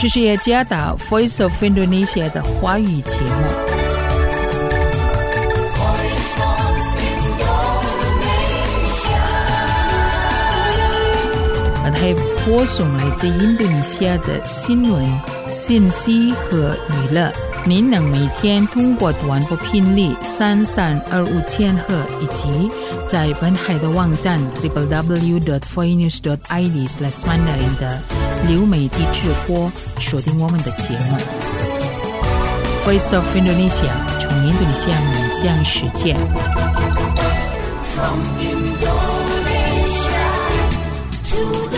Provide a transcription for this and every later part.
这是耶加达 Voice of Indonesia 的华语节目。它播送来自印度尼西亚的新闻、信息和娱乐。您能每天通过短波频率3325千赫以及在本海的网站 www.voinews.id/mandarin 的流媒体直播收听我们的节目。Voice of Indonesia 从印度尼西亚面向世界。From Indonesia to the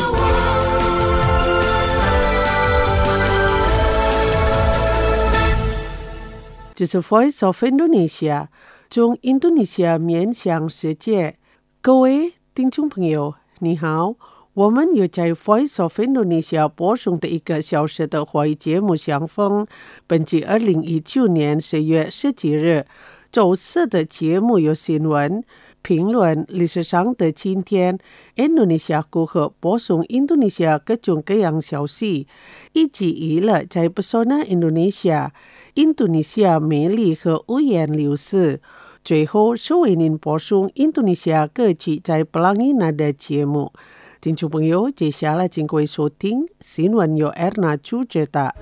这是 Voice of Indonesia 从印度尼西亚面向世界。各位听众朋友，你好，我们又在 Voice of Indonesia 播送的1个小时的华语节目相逢。本期2019年10月17日周四的节目有新闻、评论、历史上的今天、印度尼西亚如何播送印度尼西亚各种各样消息，以及娱乐在Pesona Indonesia印度尼西亚魅力和五颜六色。最后是为您播送印度尼西亚歌曲在Pelangina的节目。听众朋友，接下来请各位收听新闻由 Erna 主持的。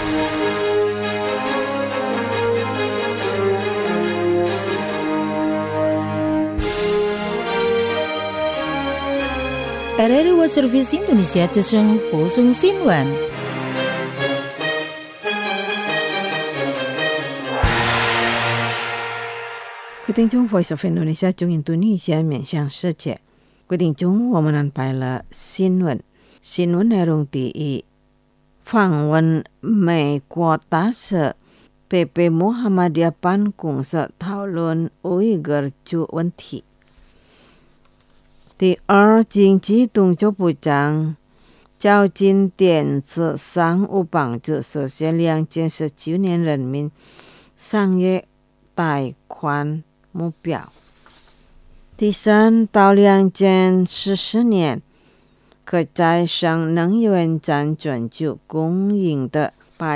RRI World Service Indonesia Cenderung播送新闻。各位听众 Voice of Indonesia 从印度尼西亚面向世界。各位听众，我们安排了新闻。新闻内容第一，访问美国大使PP Muhammadiyah办公室讨论维吾尔族问题。第二，经济动作部长较劲电子商务帮助实现2019年人民商业贷款目标。第三，到2040年，可再生能源占全球供应的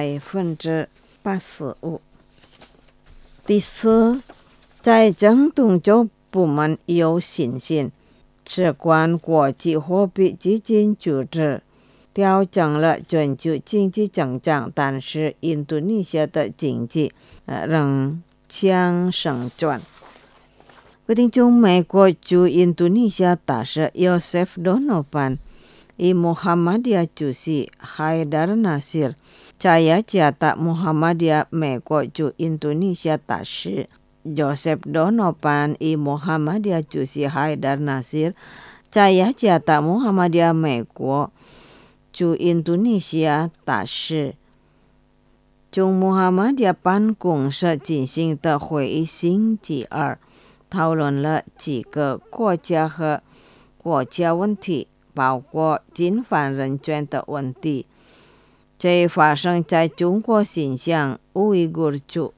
85%。第四，财政动作部门有信心，事关国际货币基金组织调整了全球经济增长，但是印度尼西亚的经济仍强升转。各位听众，美国驻印度尼西亚大使 Yosef Donovan 以 Muhammadiyah 主席 Haidar Nasir saya jata Muhammadiyah 美国驻印度尼西亚大使 Joseph Donovan 以 Muhammadiyah 主席 Haidar Nasir saya jata Muhammadiyah 美国驻印度尼西亚大使从 Muhammadiyah 办公室进行的会议星期二讨论了几个国家和国家问题，包括侵犯人权的问题，这发生在中国新疆维吾尔族。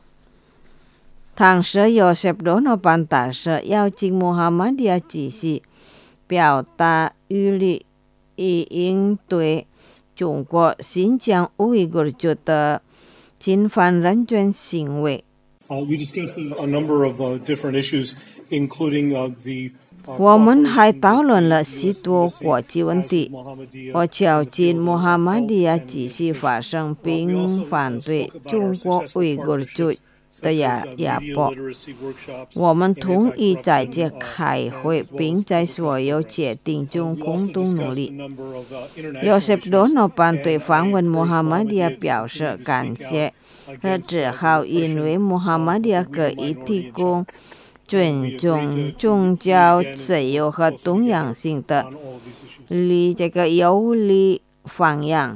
当时Yosef Donovan大使邀请Muhammadiyah主席表达预力，以应对中国新疆维吾尔族的侵犯人权行为。 We discussed a number of different issues, including the 我们还讨论了许多国际问题。我敲击Muhammadiyah主席发声并反对中国维吾尔族的压迫。我们同意在这开会，并在所有决定中共同努力。Yosef Donovan 对访问Muhammadiyah表示感谢和自豪，因为Muhammadiyah可以提供尊重宗教自由和多样性的这个有利方向。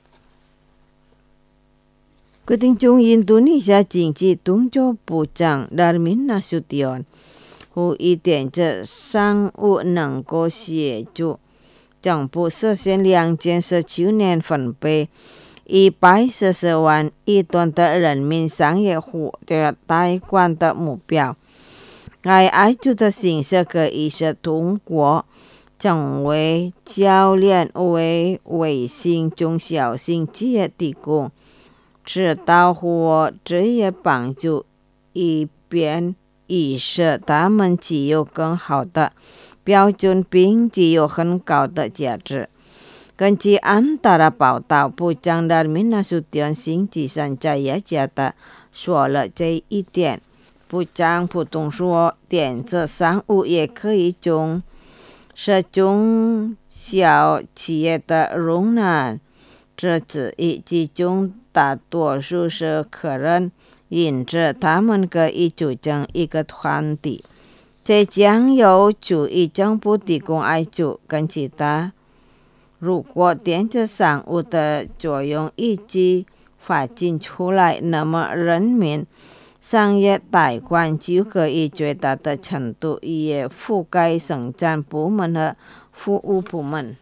各位听众，印度尼西亚经济动作部长 Darmin Nasution 呼吁电子商务能够协助政府实现2019年分配140万亿吨的人民商业户的贷款的目标。爱爱主的形式可以是通过成为教练为卫星中小型企业提供指导或职业帮助，以便意识他们具有更好的标准并具有很高的价值。根据安达的报道，部长Darmin Nasution星期三在雅加达说了这一点。部长普通说，电子商务也可以是中小企业的容纳之一，其中大多数是客人，因此他们可以组成一个团体。这将有助于政府提供爱助跟其他。如果电子商务的作用一直发展出来，那么人民商业贷款就可以最大的程度也覆盖生产部门和服务部门。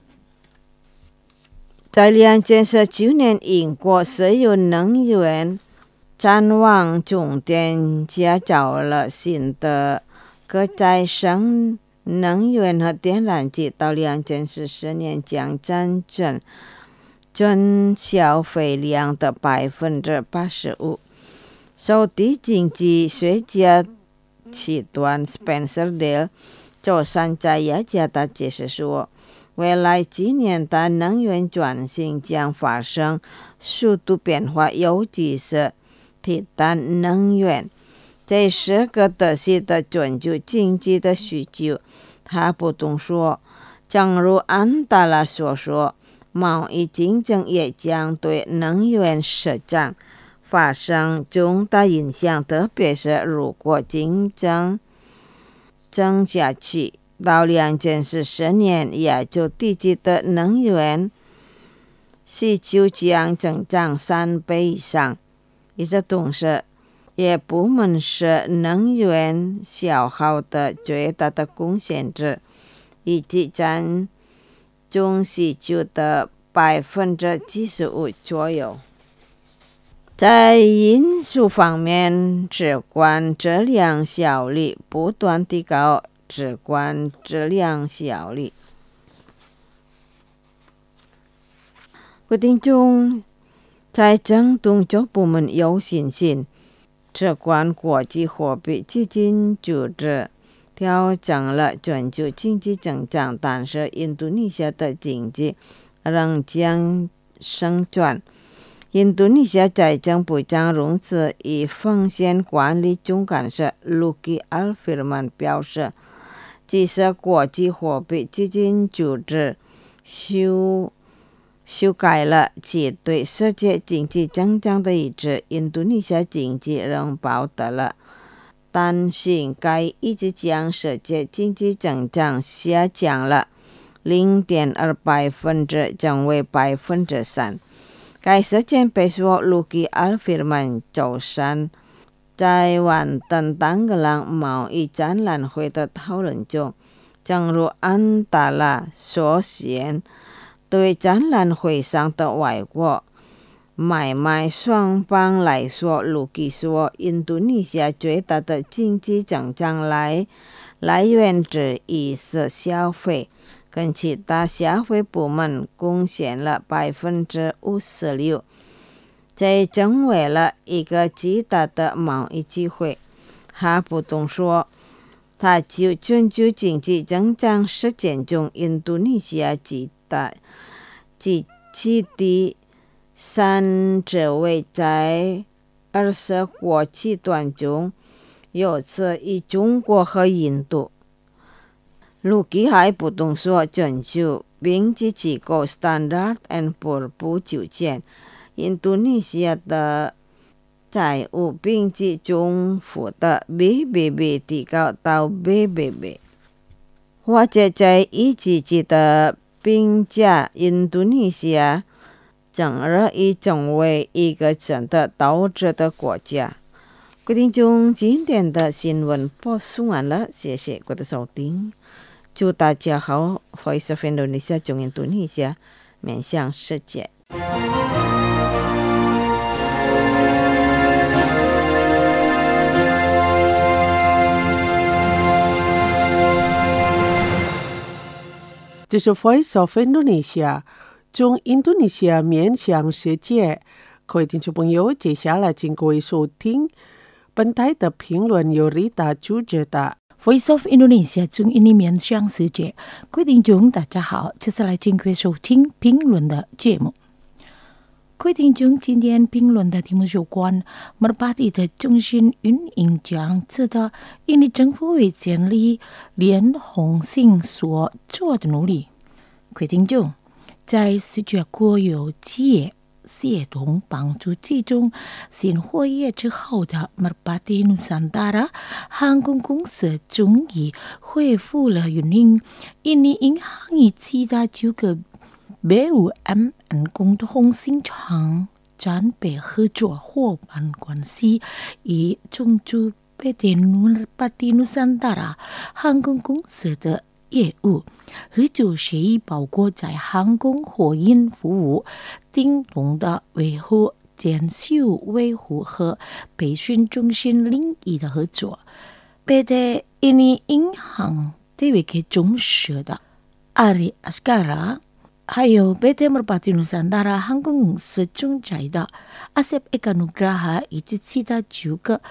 在2019年，英国石油能源展望总店介绍了新的可再生能源和天然气到2040年将占总消费量的85%。首席经济学家期端 Spencer Dale 周三在雅加达解释说，未来几年的能源转型将发生速度变化，尤其是替代能源。这是个特色的全球经济的需求。他补充说，正如安达拉所说，贸易竞争也将对能源市场发生重大影响，特别是如果竞争增下去，到2040年，亚洲地区的能源需求将增长3倍以上。与此同时，也部门是能源消耗的最大的贡献者，以及占总需求的75%左右。在因素方面，直观质量效率不断提高，直观质量效率。各位听众，在中东各部门有信心，直观国际货币基金组织调整了全球经济增长，但是印度尼西亚的经济仍将升转。印度尼西亚财政部长融资与风险管理总干事 Luki Alfirman 表示，即使国际货币基金组织修改了其对世界经济增长的预测，印度尼西亚经济仍保得了。担心该一直将世界经济增长下降了 0.2%， 降为 3%。该事件被说 Luki Alfirman 周三在万登当格朗贸易展览会的讨论中，正如安达拉所言，对展览会上的外国买卖双方来说，Luki说，印度尼西亚最大的经济增长来源之一是消费，跟其他消费部门贡献了 56%， 这成为了一个极大的贸易机会。哈普东说，他就全球经济增长实践中，印度尼西亚其第3职位，在20国集团中有次于中国和印度。Luki 还补充说，全球评级机构 Standard & Poor's 不久前，印度尼西亚的债务评级中负的 BBB 提高到 BBB， 或者在一级级的评价印度尼西亚正热已成为一个真的投资的国家。各位听众，今天的新闻播送完了，谢谢各位的收听。祝大家好 ，Voice of Indonesia 中印度尼西亚面向世界。 这是 Voice of Indonesia 中印度尼西亚面向世界。各位听众朋友，接下来请各位收听本台的评论由 Rita 主持的。 Voice of Indonesia 中印尼面向世界，各位听众大家好，接下来请各位收听评论的节目。各位听众，今天评论的题目有关 Merpati 的中心运营奖值得印尼政府为建立联红性所做的努力。各位听众，在世界国有企业协同帮助之中，新活跃之后的 Merpati Nusantara 航空公司终于恢复了运营。印尼银行与其他9个BUMN 共同形成战备合作伙伴关系，以中驻PT Merpati Nusantara 航空公司的业务。合作协议包括在航空货运服务、订东的维护、检修维护和培训中心领域的合作。PT 印尼银行地位给重视的 Ari Askara，还有 PT Merpati Nusantara 航空公司总裁的 Asep Eka Nugraha 以及其他9个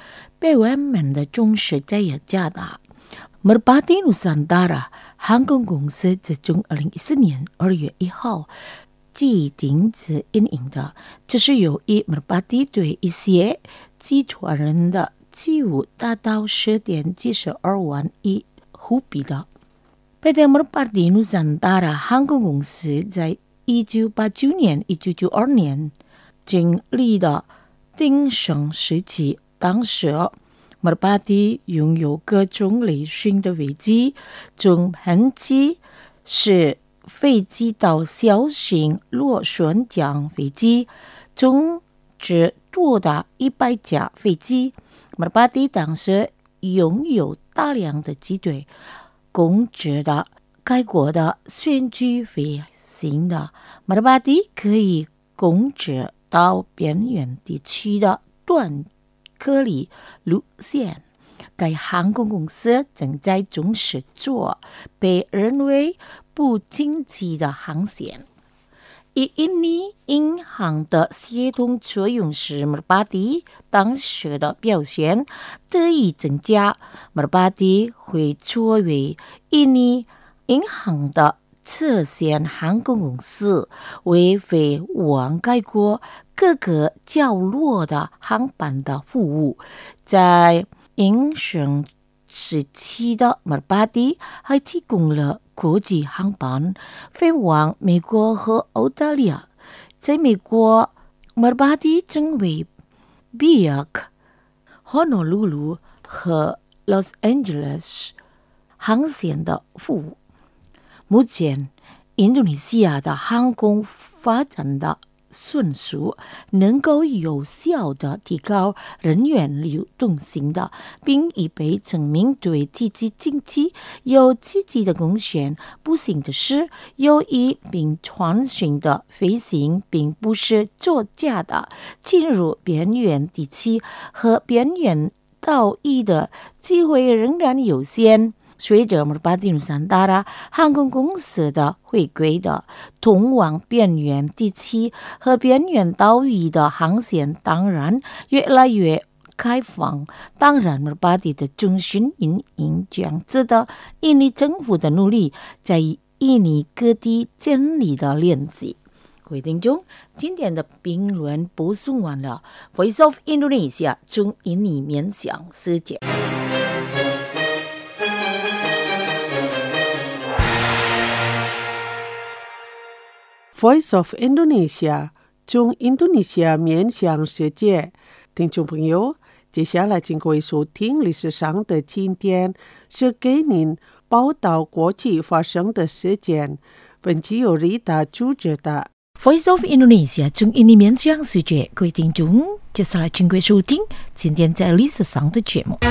BUMN 的重视在也加大。Merpati Nusantara 航空公司自从2014年2月1号即停止运营的，这是由于 Merpati 对一些寄船人的债务达到10.72万亿卢比的。PT Merpati Nusantara 航空公司在1989年、1992年经历了鼎盛时期，当时Merpati 拥有各种类型的飞机，从喷机式飞机到小型螺旋桨飞机，总值多达100架飞机。Merpati 当时拥有大量的机队，供职的该国的选举飞行的 Merpati 可以供职到边缘地区的短距离路线。该航空公司正在重视做被认为不经济的航线。以印尼银行的协同作用使 Merpati 当时的表现得以增加。Merpati 会作为印尼银行的侧线航空公司，为飞往该国各个角落的航班的服务。在营盛时期的 Merpati 还提供了国际航班飞往美国和澳大利亚。在美国 Merpati 成为 Biak、Honolulu 和 Los Angeles 航线的服务。目前印度尼西亚的航空发展的迅速，能够有效地提高人员流动性的，并已被证明对积极经济有积极的贡献。不幸的是，由于并传讯的飞行并不是作假的，进入边缘地区和边缘岛屿的机会仍然有限。随着 Merpati Nusantara 航空公司的回归的，通往边缘地区和边缘岛屿的航线当然越来越开放。当然 Merpati 的中心运营将值得印尼政府的努力，在印尼各地建立的联系。各位听众，今天的评论播送完了。Voice of Indonesia 中印尼面向世界。 Voice of Indonesia 中印度尼西亚面向世界。听众朋友，接下来请各位收听历史上的今天，是给您报道国际发生的事件。本期由 Rita 主持的。 Voice of Indonesia 中印尼面向世界。各位听众，接下来请各位收听今天在历史上的节目。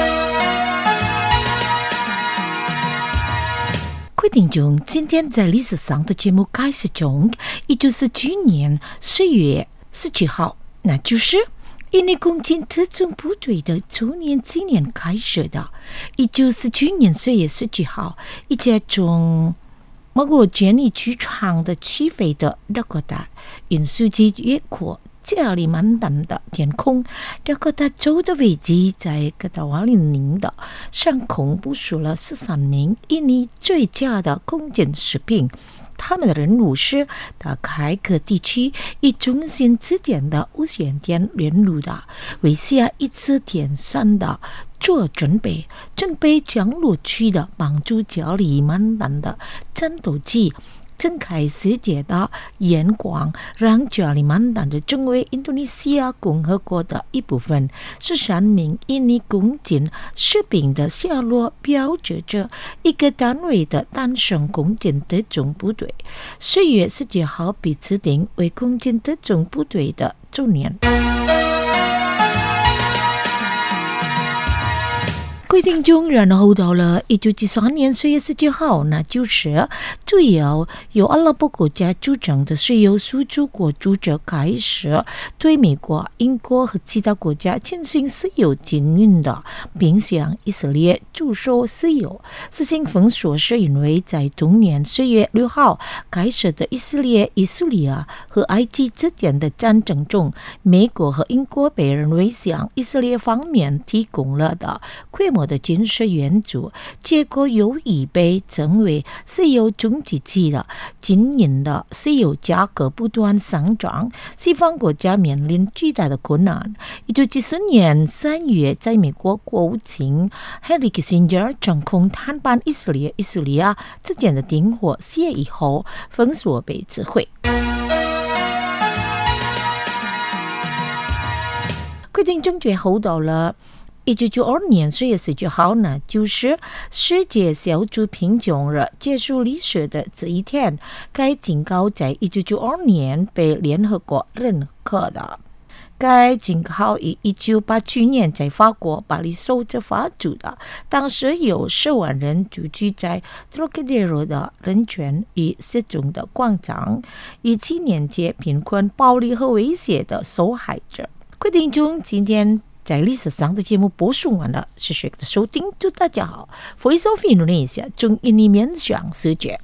各位听众，今天在历史上的节目开始中，也就是去年10月17号，那就是印尼空军特种部队的周年纪念开始的，也就是去年10月17号，一架从美国建立剧场的起飞的那个的运输机越过加里曼丹的天空，这个的州的飞机在格达瓦林宁的上空部署了13名印尼最佳的空军士兵。他们的任务是打开各地区与中心之间的无线电联络的，为下一次电算的做准备降落区的帮助加里曼丹的战斗机睁开世界的眼光，让加里曼丹的成为印度尼西亚共和国的一部分。13名印尼空军士兵的下落标志着一个单位的诞生。空军特种部队10月19号被指定为空军特种部队的周年。各位听众，然后到了1973年4月19号，那就是主要由阿拉伯国家主张的石油输出国组织开始对美国、英国和其他国家进行石油禁运的，并向以色列出售石油。事情封锁是因为在同年4月6号开始的以色列、叙利亚和埃及之间的战争中，美国和英国被认为向以色列方面提供了的规模的军事援助，结果由于被称为石油中继器的经营的石油价格不断上涨，西方国家面临巨大的困难。1974年3月，在美国国务卿 Henry Kissinger 掌控谈判以色列、叙利亚之间的停火协议后，封锁被摧毁。规定正最后到了1992年4月19号呢，就是世界小组贫穷日结束历史的这一天。该警告在1992年被联合国认可的。该警告于1987年在法国巴黎受着发出的，当时有10万人聚居在 Trocadero 的人权与失踪的广场，以纪念这贫困、暴力和威胁的受害者。规定中，今天在历史上的节目播送完了，谢谢的收听，祝大家好。Voice of Indonesia 中印尼面向世界。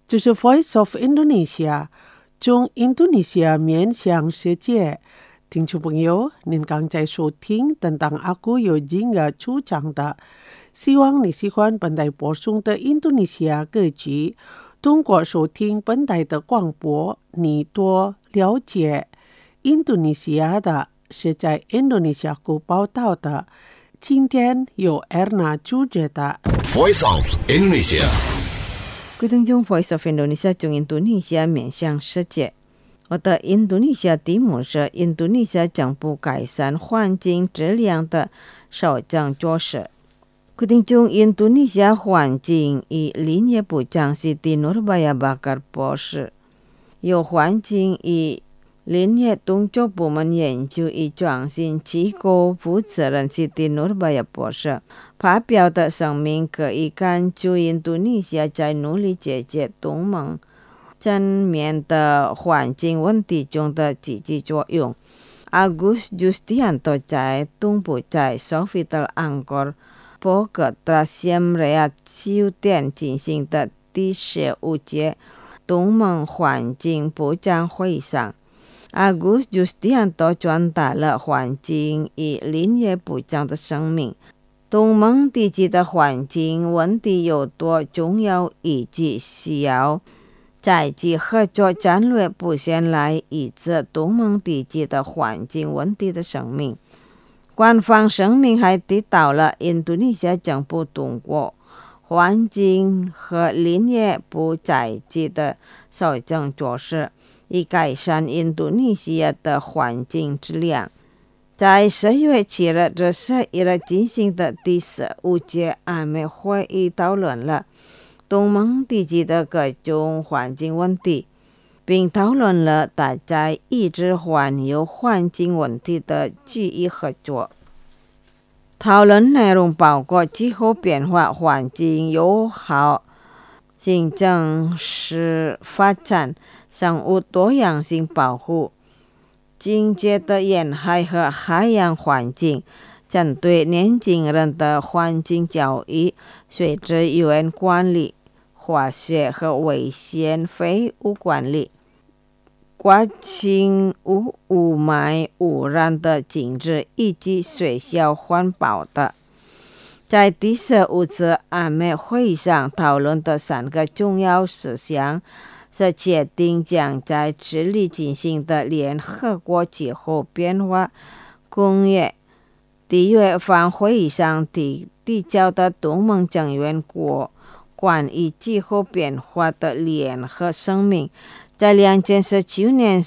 这是 Voice of Indonesia 中印度尼西亚面向世界。听众朋友，您刚才收听tentang aku有金额主张的，希望你喜欢本台播送的印度尼西亚歌曲。通过收听本台的广播，你多了解印度尼西亚的是在印度尼西亚国报道的。今天由 Erna 主持的 Voice of Indonesia。 各位听众 Voice of Indonesia 中印度尼西亚面向世界。我的印度尼西亚题目是印度尼西亚政府改善环境质量的首张措施。各位听众，印度尼西亚环境与林业部长Siti Nurbaya Bakar博士，由环境与林业动作部门研究与创新机构负责人Siti Nurbaya博士发表的声明可以感出印度尼西亚在努力解决东盟正面的环境问题中的积极作用。Agus Justianto 在东部在 Sofitel Angkor Pokhara Siem Reap 酒店进行的第15届东盟环境部长会上，Agus Justianto 传达了环境与林业部长的声明，东盟地区的环境问题有多重要，以及需要在其合作战略部线来抑制东盟地区的环境问题的声明。官方声明还提到了印度尼西亚政府通过环境和林业部在其的首张措施，以改善印度尼西亚的环境质量。在10月7日至11日进行的第15届安美会议讨论了东盟地区的各种环境问题，并讨论了大家抑制环有环境问题的区域合作。讨论内容包括气候变化、环境友好、行政式发展、生物多样性保护、清洁的沿海和海洋环境、针对年轻人的环境教育、水资源管理、化学和危险废物管理、国情雾霾污染的禁止，以及学校环保的。在第15次安美会议上讨论的3个重要事项是确定将在智利进行的联合国气候变化公约缔约方会议上提交的东盟成员国关于气候变化的联合声明，在2019年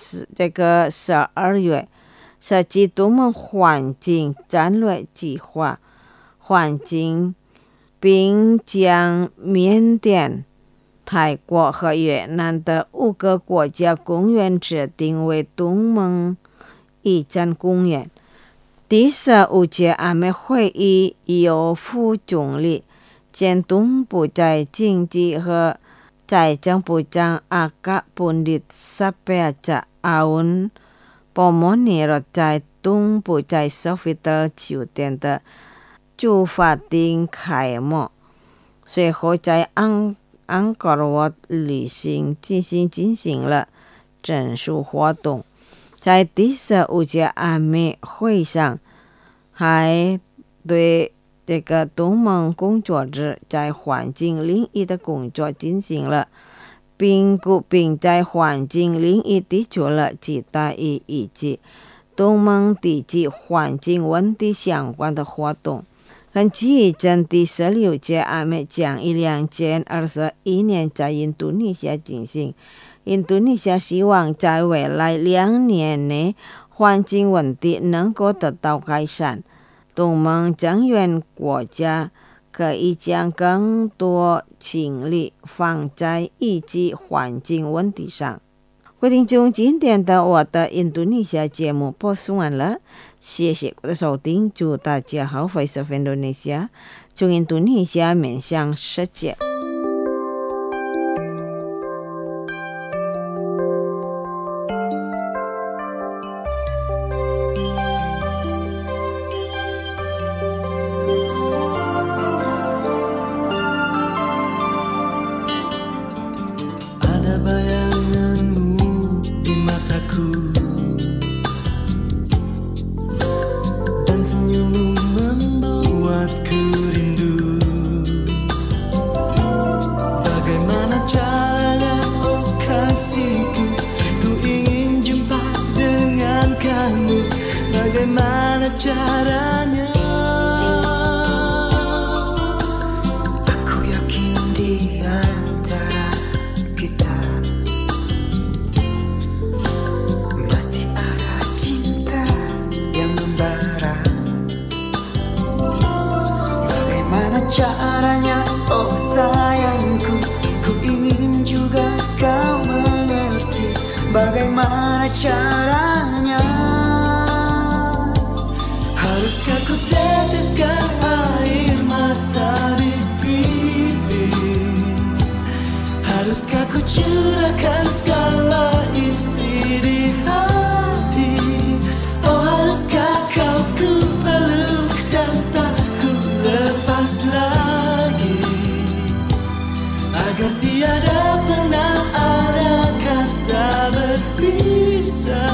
12月涉及东盟环境战略计划环境，并将缅甸、泰国和越南的5个国家公园指定为东盟一战公园。第15届安美会议由副总理兼东部在经济和财政部长Aga Pundit Sapedja Aun Pomoniro 在东部在 Sofitel 酒店的主法庭开幕，随后在安哥尔旅行进行了整数活动。在第15届安美会上，还对这个东盟工作者在环境领域的工作进行了评估，并在环境领域提出了其他以及东盟地区环境问题相关的活动。根据以前第16届安美将于2021年在印度尼西亚进行，印度尼西亚希望在未来2年内环境问题能够得到改善。东盟成员国家可以将更多精力放在以及环境问题上。各位听众，今天的我的印度尼西亚节目播送完了，谢谢各位的收听，祝大家好，Voice of Indonesia，从印度尼西亚面向世界。 caranya. Aku yakin di antara kita masih ada cinta yang membara. Bagaimana caranya, oh sayangku, ku ingin juga kau mengerti. Bagaimana caranya? Haruskah ku teteskan air mata di pipi? Haruskah ku curahkan segala isi di hati? Oh haruskah kau ku peluk dan tak ku lepas lagi, agar tiada pernah ada kata berpisah.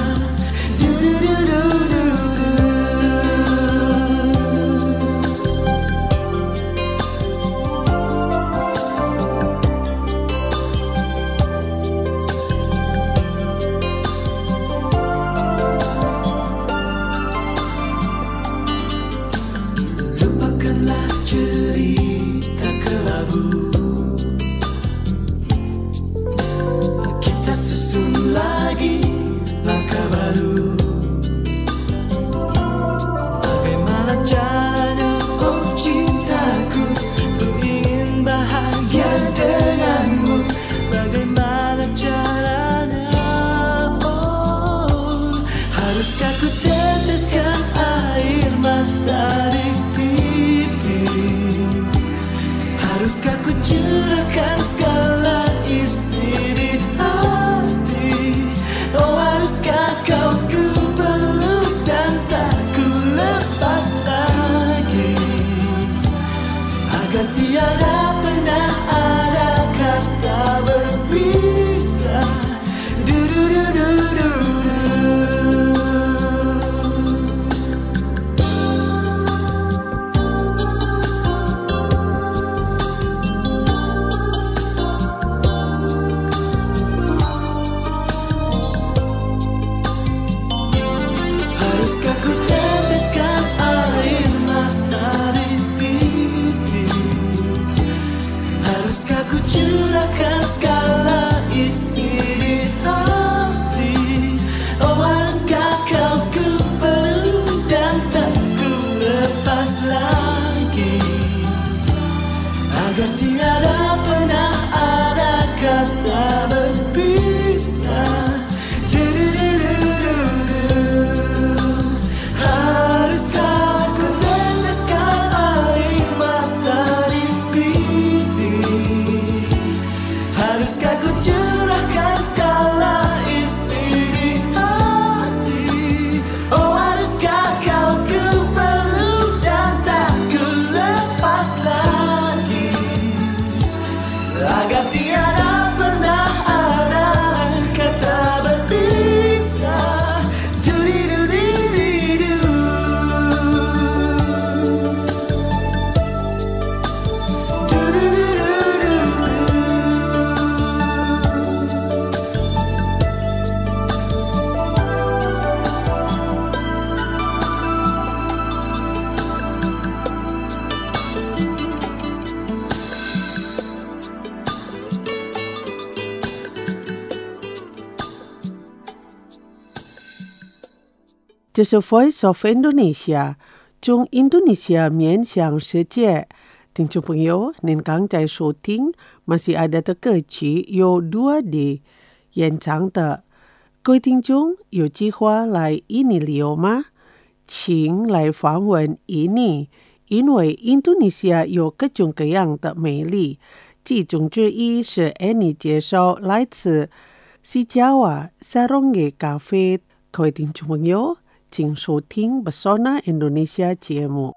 Lupakanlah cerita kelabu, kita susun lagi langkah baru. Bagaimana caranya, oh cintaku, ku ingin bahagia denganmu. Bagaimana caranya, oh haruskah ku teteskan air mata di pipi? Haruskah ku curahkan segala isi di hati? Oh haruskah kau ku peluk dan tak ku lepas lagi, agar tiada pernah ada kata berpisah. Haruskah ku teteskan air mata di pipi? Haruskah ku curahkan segala isi di hati? Oh haruskah kau ku peluk dan tak ku lepas lagi, agar tiada pernah ada kata berpisah. Haruskah ku teteskan air mata di pipi? Haruskah ku curahkan segala isi di hati? Oh haruskah kau ku peluk dan tak ku lepas lagi, agar tiada pernah ada kata berpisah. Du-di-du-di-di-du. Du-du-du-du-du. 这是 Voice of Indonesia 中印度尼西亚面向世界。听众朋友，您刚才收听 masih ada 的歌曲有2D 演唱的。各位听众有计划来印尼旅游吗？请来访问印尼，因为印度尼西亚有各种各样的美丽，其中之一是Annie介绍来自西加瓦沙龙的咖啡。各位听众朋友，请收听 Pesona Indonesia 节目。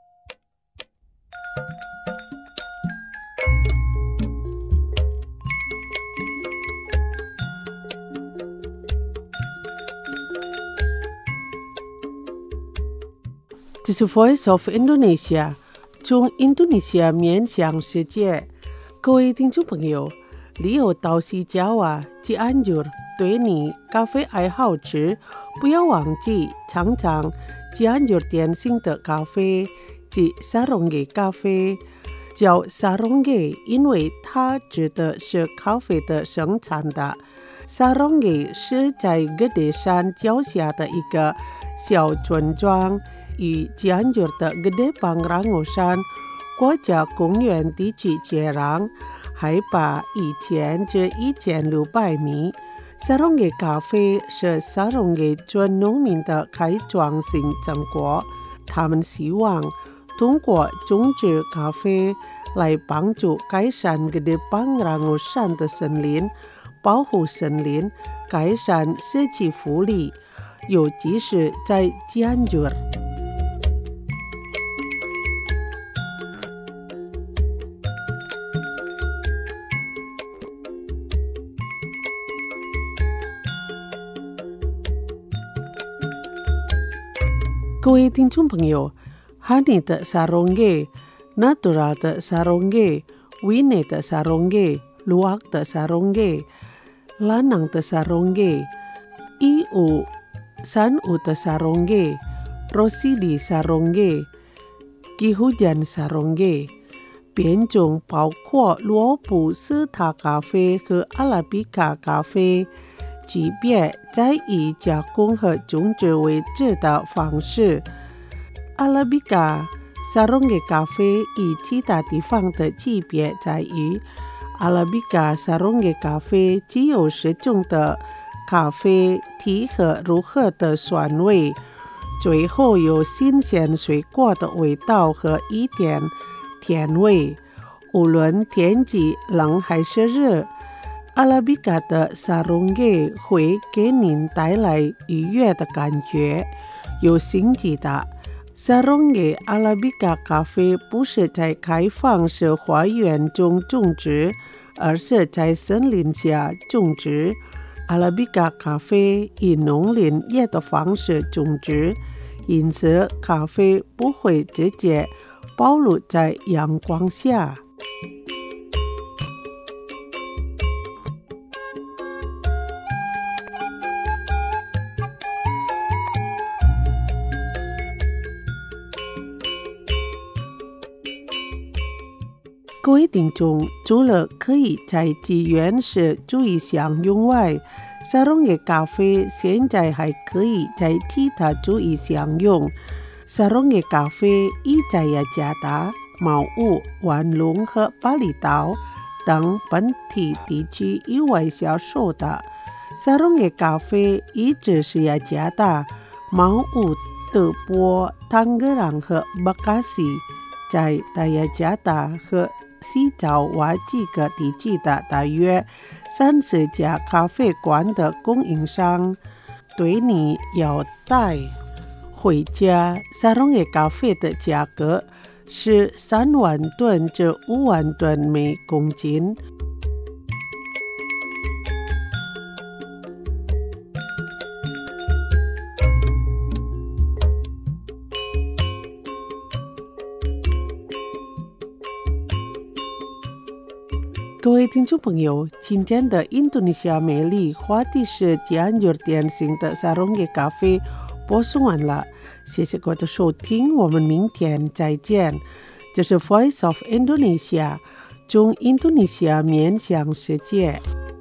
这是 Voice of Indonesia 从印度尼西亚面向世界。各位听众朋友，旅游到西加瓦及安久对你咖啡爱好者，不要忘记常常坚决典型的咖啡即沙龙叶咖啡。叫沙龙叶，因为它指的是咖啡的生产的。沙龙叶是在戈德山脚下的一个小村庄，与坚决的戈德邦朗欧山国家公园地区接壤，海拔1000至1600米。沙龙叶咖啡是沙龙叶村农民的开创性成果，他们希望通过种植咖啡来帮助改善戈德邦朗欧山的森林，保护森林，改善社区福利，尤其是在坚决。各位听众朋友，哈尼的沙龙叶、Natura 的沙龙叶、维内的沙龙叶、卢瓦的沙龙叶、拉囊的沙龙叶、1535的沙龙叶、罗西里沙龙叶、吉胡江沙龙叶，品种包括罗布斯塔咖啡和阿拉比卡咖啡。区别在于加工和种植为主的方式。阿拉比卡沙龙叶咖啡与其他地方的区别在于，阿拉比卡沙龙叶咖啡具有10种的咖啡体和柔和的酸味，最后有新鲜水果的味道和一点甜味。无论天气冷还是热，阿拉比卡的沙龙叶会给您带来愉悦的感觉，有心机的。沙龙叶阿拉比卡咖啡不是在开放式花园中种植，而是在森林下种植。阿拉比卡咖啡以农林业的方式种植，因此咖啡不会直接暴露在阳光下。各位听众，除了可以在资源时注意享用外，沙龙叶咖啡现在还可以在其他注意享用。沙龙叶咖啡已在雅加达、毛乌、万隆和巴厘岛等本地地区以外销售的。沙龙叶咖啡一直是雅加达、毛乌、德波、坦格朗和巴卡西在大雅加达和西爪哇几个地区的大约30家咖啡馆的供应商。对你要带回家沙龙叶咖啡的价格是3万吨至5万吨每公斤。各位听众朋友，今天的印度尼西亚美丽话题是坚决典型的沙龙叶咖啡播送完了，谢谢各位的收听，我们明天再见。这是 Voice of Indonesia， 从印度尼西亚面向世界。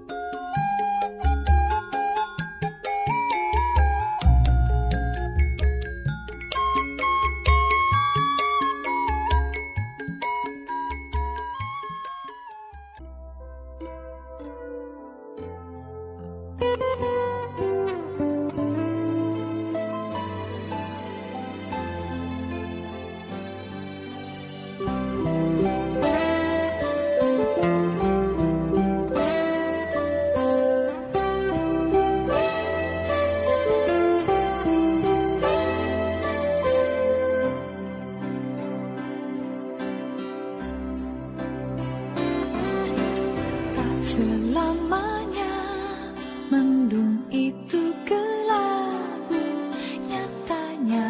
Selamanya mendung itu kelabu, nyatanya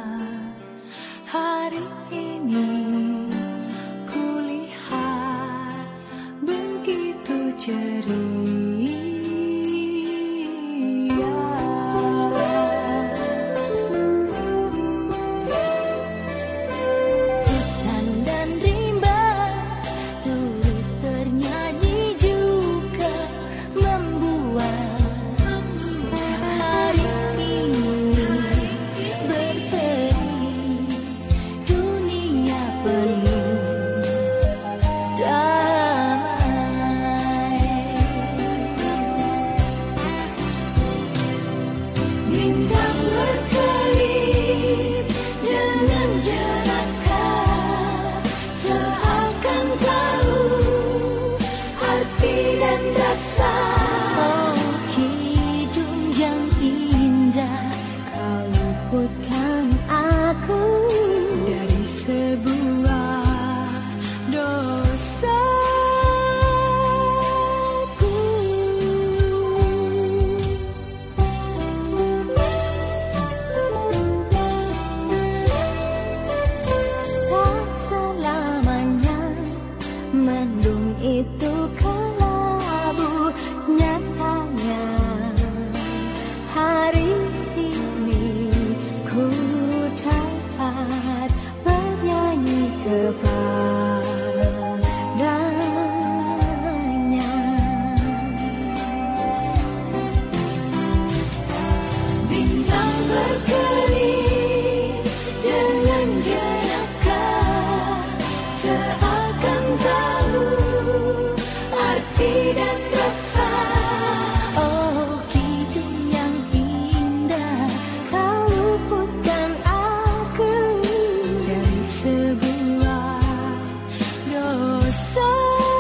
hari ini kulihat begitu ceria. Bintang berkelip dengan jeraka, seakan tahu arti dan rasa. Oh, hidup yang indah, kau luputkan aku dari sebuah dosa. Itu kelabu, nyatanya hari ini ku dapat bernyanyi kepadanya. Bintang berkelip dengan jeraka, seakan tahu arti dan rasa. Oh, hidup yang indah, kau luputkan aku dari sebuah dosa.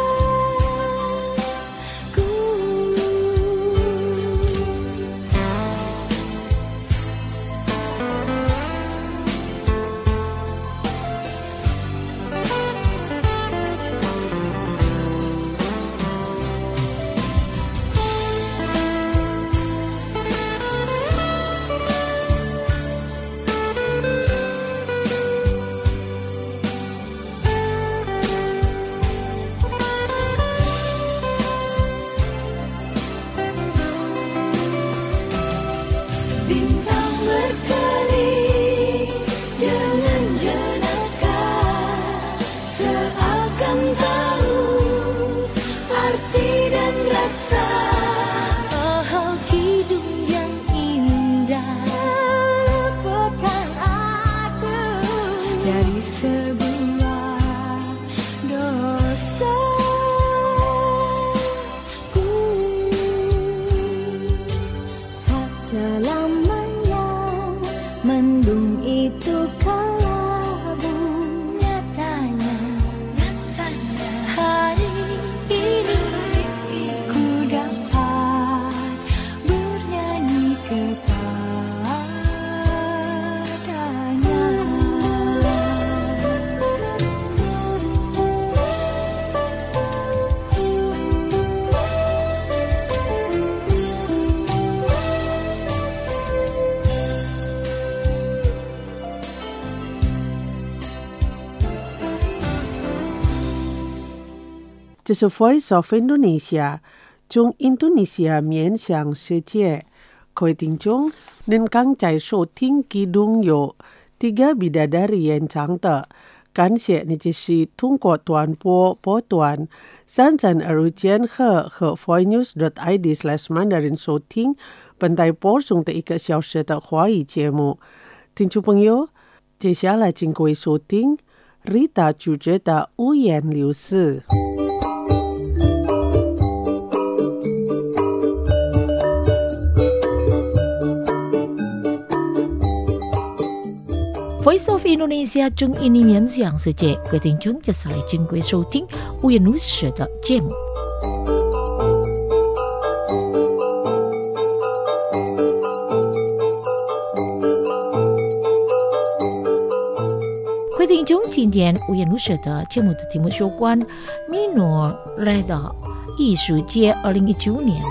Bintang berkelip dengan jeraka, seakan tahu arti dan rasa. Oh, hidup yang indah, luputkan aku dari sebuah dosa. Tak selamanya mendung itu kelabu, nyatanya hari ini ku dapat bernyanyi kepadanya. 这是 Voice of Indonesia 从印度尼西亚面向世界。各位听众，您刚才收听Kidung有3 bidadari yang cantik。感谢你继续通过短波波段33和 voicenews.id/mandarin 收听本台播送的1个小时的华语节目。听众朋友，接下来请各位收听 Rita 主角的五颜六色。 Voice of Indonesia 中印尼面向世界，各位听众接下来请各位收听五颜六色的节目。各位听众，今天五颜六色的节目的题目有关米诺来的艺术节2019年。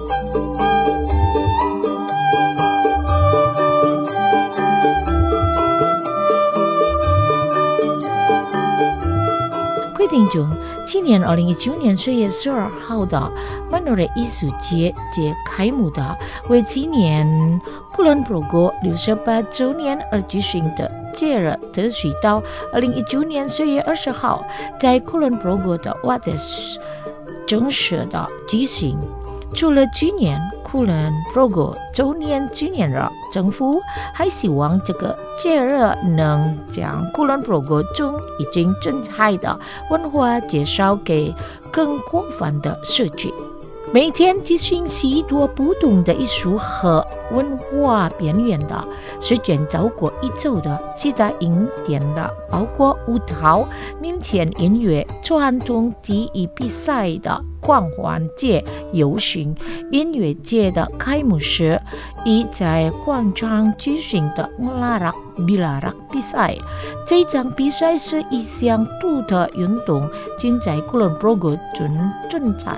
听众，今年2019年3月12号的曼诺雷艺术节开幕的，为纪念Kulon Progo 68周年而举行的节日，持续到2019年3月20号，在Kulon Progo 的瓦德斯正式的举行。除了纪念Kulon Progo 周年纪念日，政府还希望这个节日能将Kulon Progo 中已经存在的文化介绍给更广泛的社区。 每天进行许多不同的艺术和文化表演的，时间超过1周的其他景点的，包括舞蹈、民间音乐、传统技艺比赛的狂欢节游行、音乐节的开幕式，以及在广场举行的Ngelarak Bilarak比赛。这场比赛是一项独特运动，仅在Kulon Progo存在。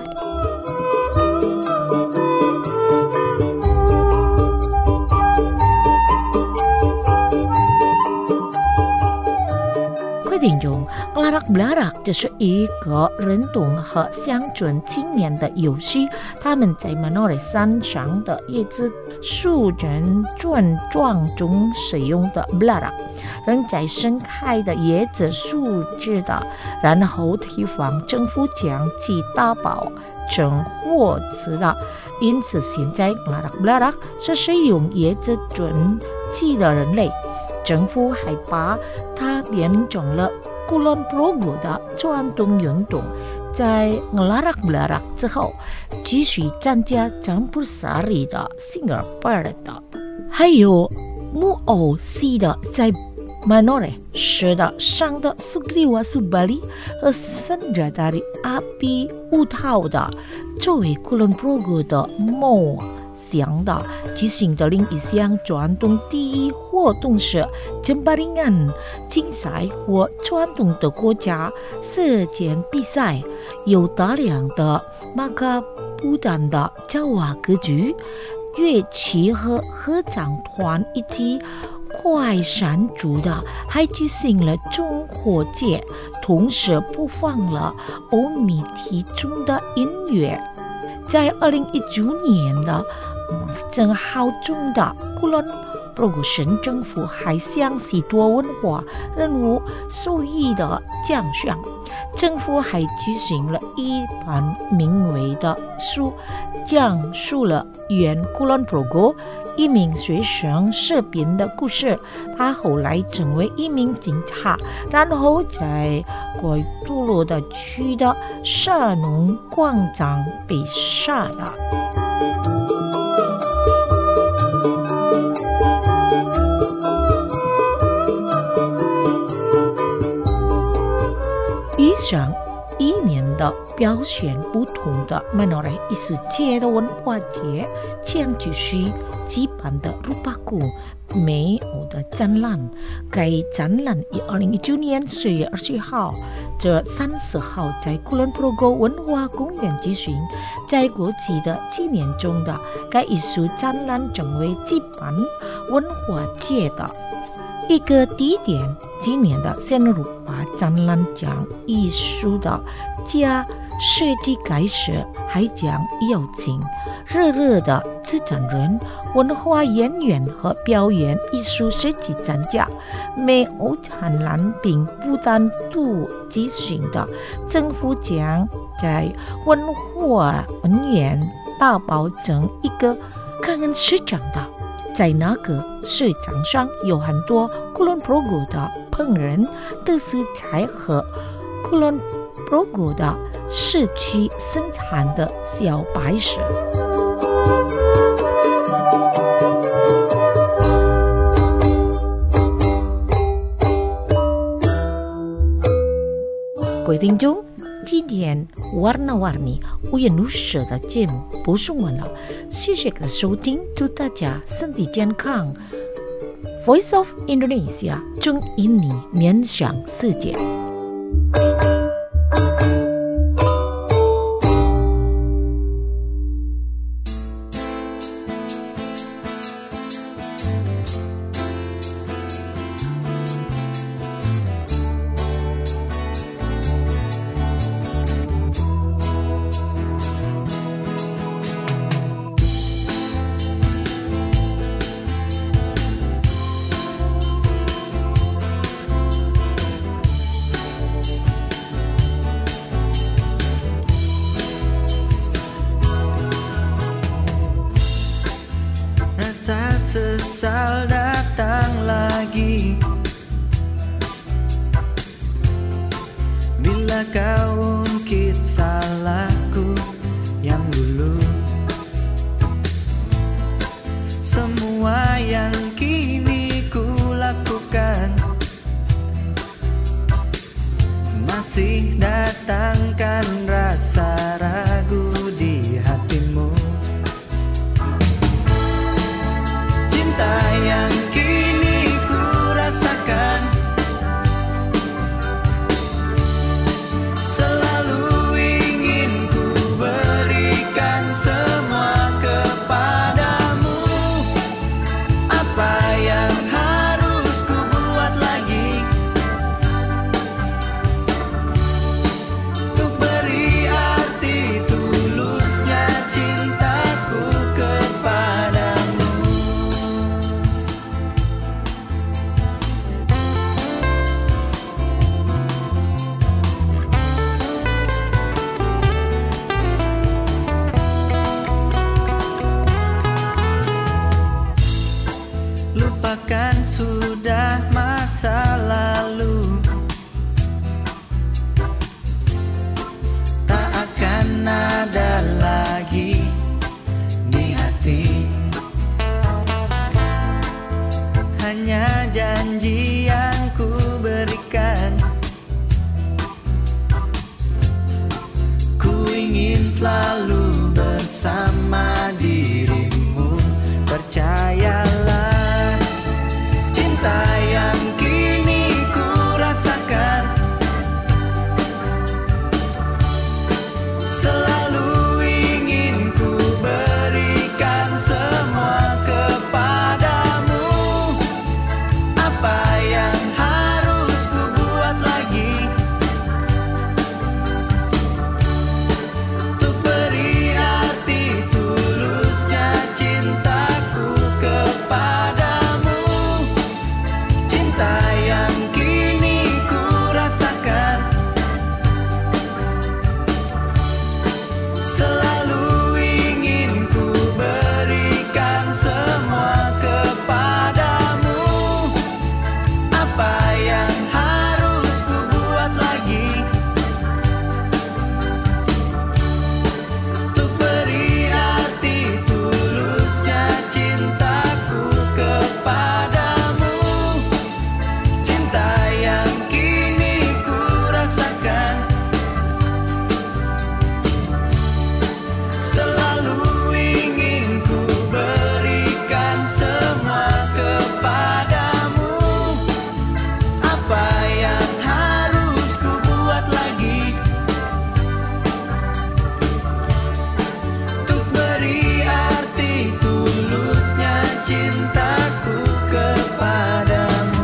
听众，Ngelarak Bilarak 这是一个人动和乡村青年的游戏，他们在Manore山上的椰子树人转状中使用的 Bilarak， 人在盛开的椰子树枝的，然后提防政府将其打包成货吃的，因此现在Ngelarak Bilarak 是使用椰子准器的人类。政府还把它变成了Kulon Progo 的传统运动。在Ngelarak Bilarak 之后，继续参加Campur Sari 的 Singer Parade 的，还有木偶戏的在Manore 市的上的Sugriwa Subali 和Sendradari Api 舞蹈的，作为Kulon Progo 的梦想的举行的另一项传统第一活动是Jembaringan竞赛或传统的国家射箭比赛，有大量的马卡布丹的Jawa歌剧、乐器和合唱团以及快闪族的，还举行了中火节，同时播放了欧米提中的音乐。在2019年的正好中的Kulon Progo省政府还向许多文化人物授予的奖项。政府还举行了一本名为的书，讲述了原Kulon Progo一名学生士兵的故事。他后来成为一名警察，然后在该部落的区的沙农广场被杀了。以上一年的表现不同的Manore艺术节的文化节将继续举办的Rupaku美偶的展览。该展览于2019年4月20号至30号在Kulon Progo文化公园举行。在国际的纪念中的该艺术展览成为举办文化节的一个地点。今年的Senrupa展览将艺术的家设计开始，还将邀请热热的自然人、文化演员和表演艺术设计参加。美偶展览并不单独举行的，政府将在文化文园打包成一个感恩市场的。在那个市场上有很多Kulon Progo的烹饪特色菜和Kulon Progo的社区生产的小白食。各位听众，今天Warna-Warni无言无舌的节目播送完了，谢谢各位收听，祝大家身体健康。Voice of Indonesia 中印尼面向世界。 Sesal datang lagi bila kau ungkit salahku yang dulu. semua yang kini ku lakukan masih datangkan rasa ragu di hatimu. Cinta yang kini ku rasakan selalu ingin ku berikan semua kepadamu. Apa yang harus ku buat lagi untuk beri arti tulusnya cintaku kepadamu. Lupakan sudah masa lalu, tak akan ada lagi di hati. Hanya janji yang ku berikan, ku ingin selalu bersama dirimu. Percayalah, cinta yang kini ku rasakan selalu ingin ku berikan semua kepadamu. Apa yang harus ku buat lagi untuk beri arti tulusnya cintaku kepadamu. Cinta yang kini ku rasakan selalu ingin ku berikan semua kepadamu. Apa yang harus ku buat lagi untuk beri arti tulusnya cintaku kepadamu. Cinta yang kini ku rasakan selalu ingin ku berikan semua kepadamu. Apa yang harus ku buat lagi untuk beri arti tulusnya cintaku kepadamu.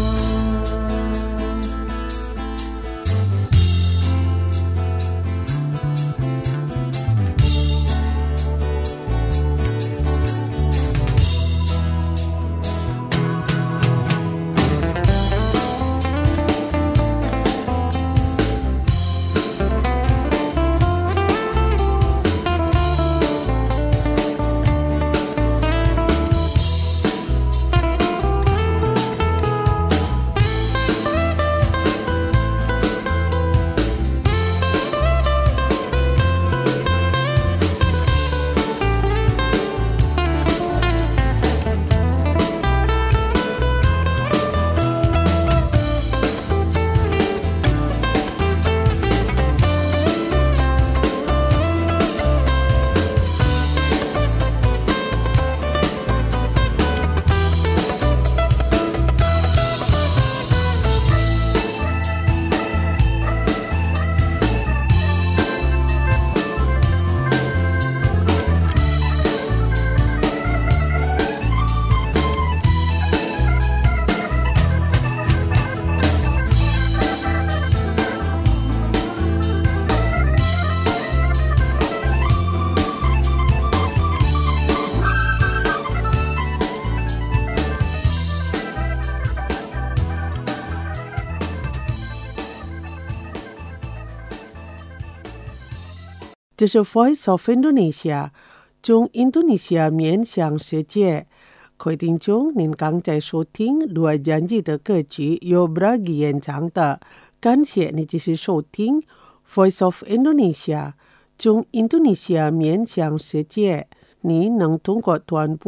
这是 Voice of Indonesia 中印度尼西亚面向世界。各位听众，您刚在收听罗janji的歌曲有 bagian 长的，感谢你继续收听 Voice of Indonesia 中印度尼西亚面向世界。你能通过短波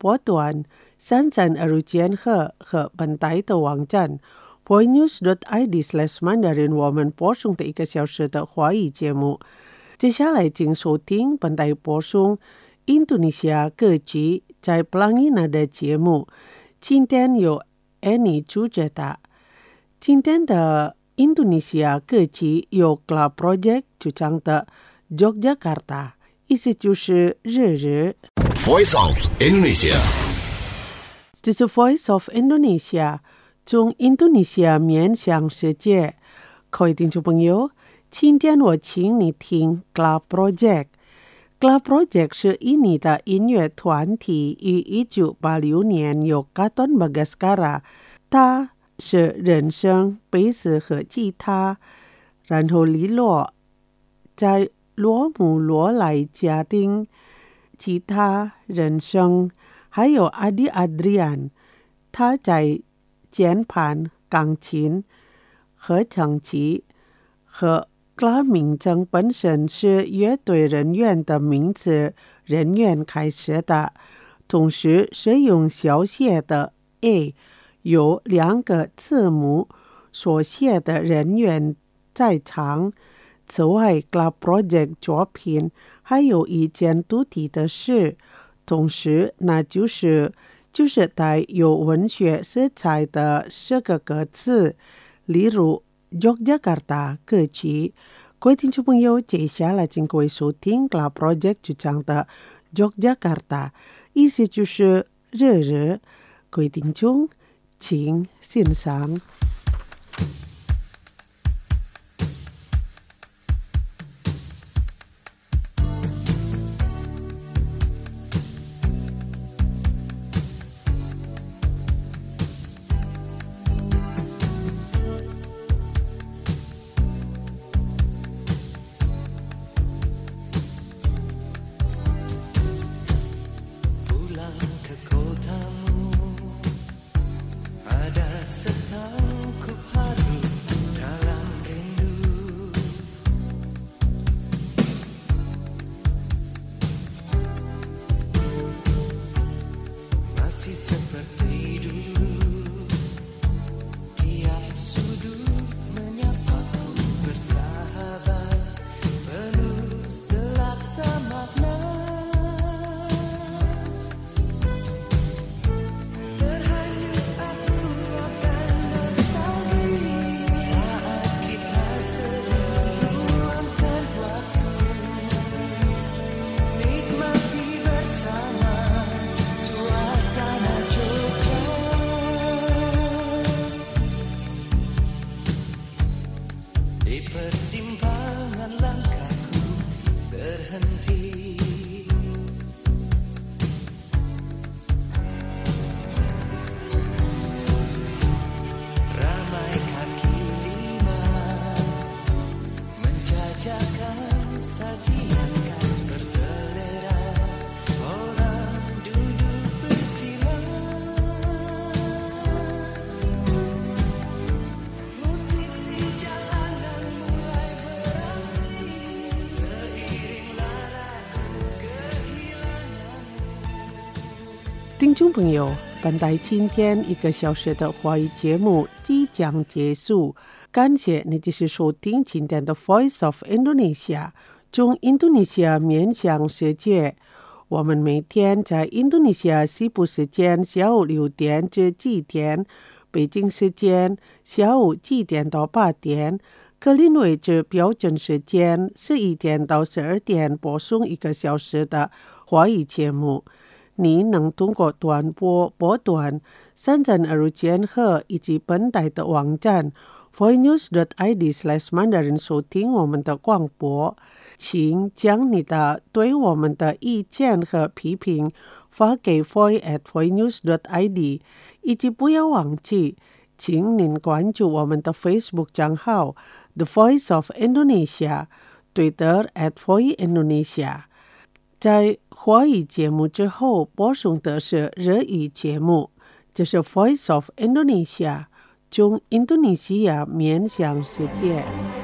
波段33间赫和本台的网站 voinews.id/mandarin 我们播送的1个小时的华语节目。接下来请收听本台播送印度尼西亚各级在 Pelangi Nada 节目。今天由 Annie 主持的。今天的印度尼西亚各级由 Club Project 主张的 Yogyakarta， 意思就是日日。 Voice of Indonesia， 这是 Voice of Indonesia， 从印度尼西亚面向世界。各位听众朋友，今天我请你听 Club Project。Club Project 是印尼的音乐团体，于1986年由 Katon Bagaskara， 他是人声、贝斯和吉他，然后李洛在罗姆罗莱家庭，吉他、人声，还有阿迪 Adrian， 他在键盘、钢琴、合成器和Club 名称本身是乐队人员的名字人员开始的，同时是用小写的 A， 有2个字母所写的人员在场。此外 Club Project 作品还有一件独特的事，同时那就是带有文学色彩的10个歌词，例如Yogyakarta 歌曲。各位听众朋友，接下来请各位收听 Club Project 主张的 Yogyakarta， 意思就是日日。各位听众，请欣赏。听众朋友，本台今天1个小时的华语节目即将结束，感谢你继续收听今天的 Voice of Indonesia， 从印度尼西亚面向世界。我们每天在印度尼西亚西部时间下午6点至7点，北京时间下午7点到8点，格林威治标准时间11点到12点播送1个小时的华语节目。你能通过短波波段32千赫以及本台的网站 voinews.id/mandarin 收听我们的广播。请将你的对我们的意见和批评发给 voice@voinews.id， 以及不要忘记，请您关注我们的 Facebook 账号 The Voice of Indonesia， Twitter @voiceindonesia。在华语节目之后播送的是日语节目，这是 Voice of Indonesia， 从印度尼西亚面向世界。